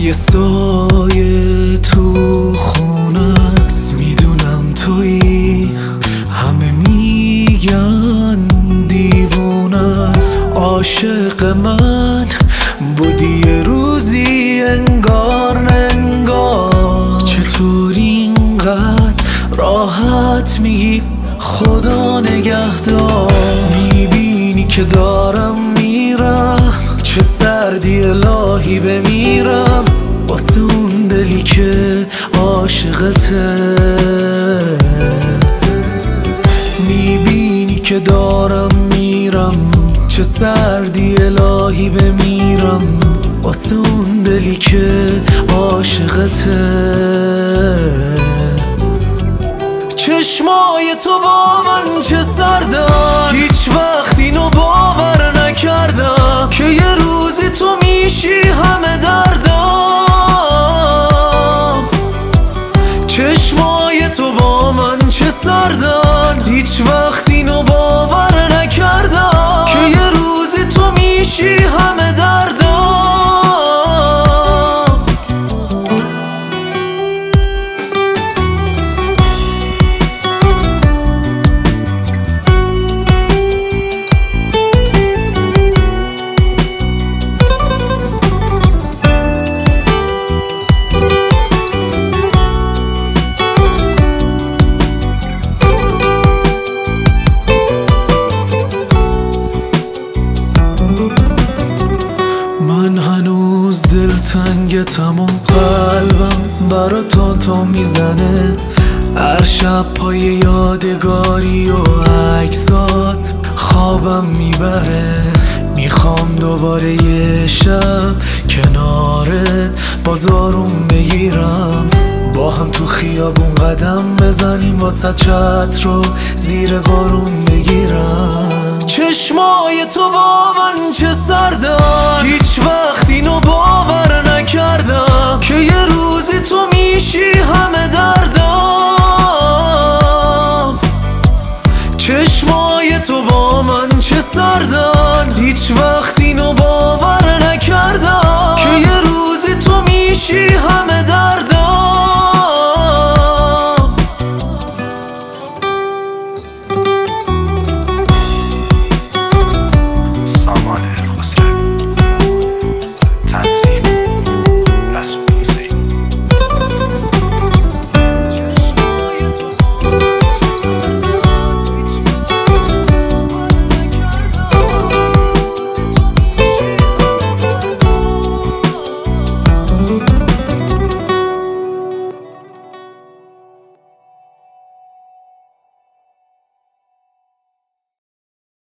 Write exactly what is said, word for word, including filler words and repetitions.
یه سایه تو خونه است، میدونم تویی. همه میگن دیوونه است، عاشق من بودی یه روزی انگار ننگار. چطور اینقدر راحت میگی خدا نگهدار؟ میبینی که دارم میرم، چه سردی الهی بمیرم واسه اون دلی که عاشقته. میبینی که دارم میرم، چه سردی الهی بمیرم واسه اون دلی که عاشقته. چشمای تو با من چه سردن، هیچ وقت اینو باور نکردم که یه روزی تو میشی همه دردم. چشمای تو با من چه سردن، هیچ وقت اینو باور نکردم که یه روزی تو میشی همه دردم. من هنوز دلتنگتم و قلبم برا تو تو میزنه. هر شب پای یادگاری و عکسات خوابم میبره. میخوام دوباره یه شب کنارت بازارون بگیرم، با هم تو خیابون قدم بزنیم، واسه چتر رو زیر بارون بگیرم. چشمای تو با من چه سردن، هیچ وقت